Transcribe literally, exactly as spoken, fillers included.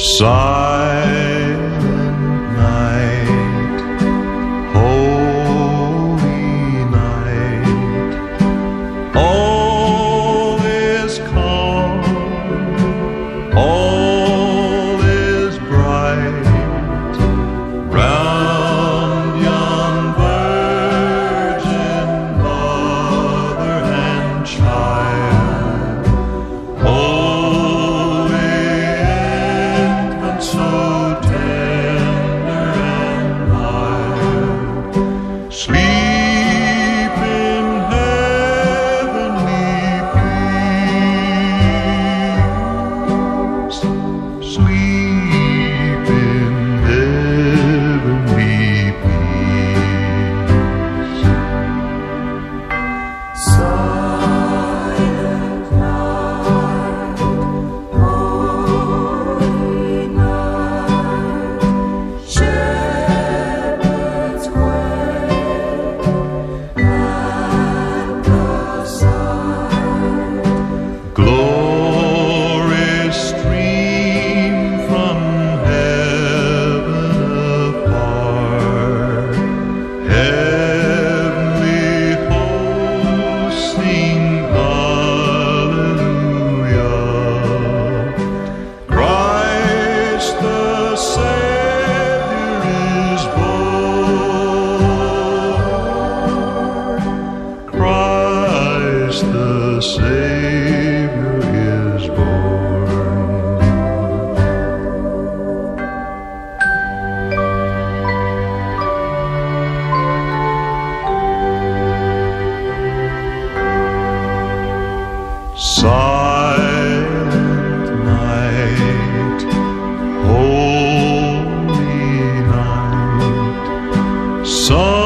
Silent night, holy night, all is calm, all is bright, round yon virgin mother and child, holy infant, so tender and mild, sleep in heavenly peace, sleep in heavenly peace. Silent night, holy night, shepherds wake at the sight. Glory stream from heaven afar, heavenly hosts sing hallelujah. Christ the Savior is born, Christ the Savior is born. Silent night, holy night, sun